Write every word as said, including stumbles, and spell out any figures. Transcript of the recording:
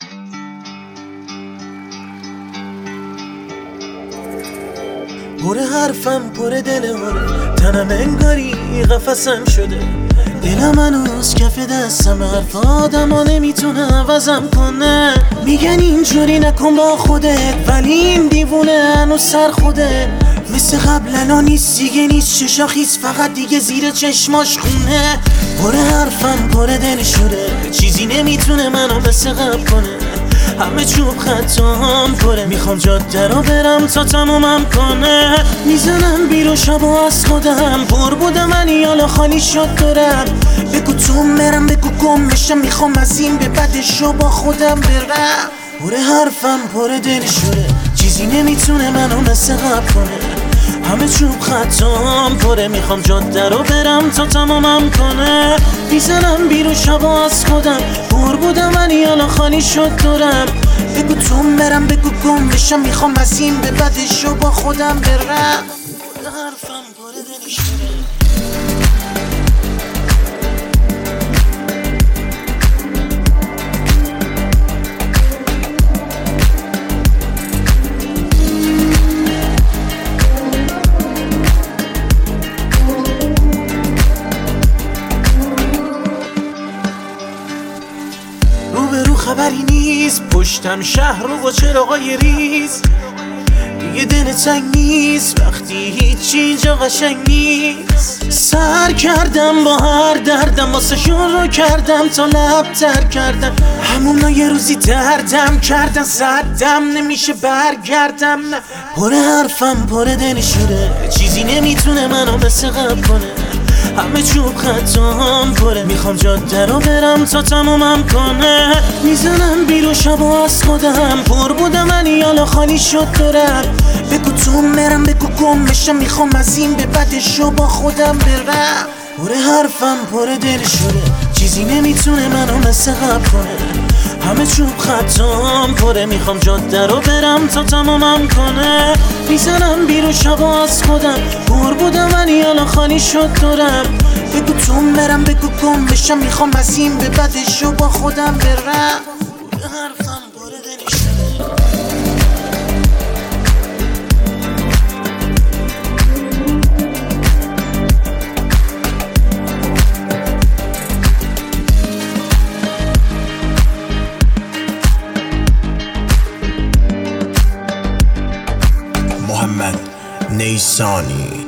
پر حرفم پر دل هره، تنم انگاری قفسم شده. دلم هنوز کف دستم، حرف آدما نمیتونه عوضم کنه. میگن اینجوری نکن با خودت، ولی این دیوونه هنوز سر خوده. مثل قبل الان نیست دیگه، نیست چشا خیس، فقط دیگه زیر چشماش خونه. پر حرفم پر دل شده، چیزی نمیتونه منو مثل قبل کنه. همه چوب خطام پره، میخوام جاده رو برم تا تمومم کنه. میزنم بیرون شبا از خودم، پر بودم ولی حالا خالی شد دورم. بگو تو مرم، بگو گم میشم، میخوام از این به بعدشو با خودم برم. پر حرفم پر دل شده، چیزی نمیتونه منو مثل قبل کنه. همه چوب خطام پره، میخوام جاده رو برم تا تمامم کنه. میزنم بیرون شبا از خودم، پر بودم ولی حالا خالی شد دورم. بگو تو مرم، بگو گم بشم، میخوام از این به بعدشو با خودم برم. حرفم پر دل شده. روبرو خبری نیست، پشتم شهر رو با چراغای ریز. دیگه دل تنگ نیست وقتی هیچی اینجا قشنگ نیست. سر کردم با هر دردم، واسه شون رو کردم تا لب تر کردم. همونا یه روزی دردم کردن، زدم نمیشه برگردم. نه پر حرفم پر دل شده، چیزی نمیتونه منو مثل قبل کنه. همه چوب خطام پره، میخوام جاده رو برم تا تمومم کنه. میزنم بیرون شبا از خودم، پر بودم ولی حالا خالی شد دورم. بگو تو مرم، بگو گم بشم، میخوام از این به بعدشو با خودم برم. پر حرفم پر دل شده، چیزی نمیتونه منو مثل قبل کنه. همه چوب خطام پره، میخوام جاده رو برم تا تمامم کنه. میزنم بیرون شبا از خودم، پر بودم ولی حالا خالی شد دورم. بگو تو مرم، بگو گم بشم، میخوام از این به بعدشو با خودم برم. حرفم پر دل شده. محمد نیسانی.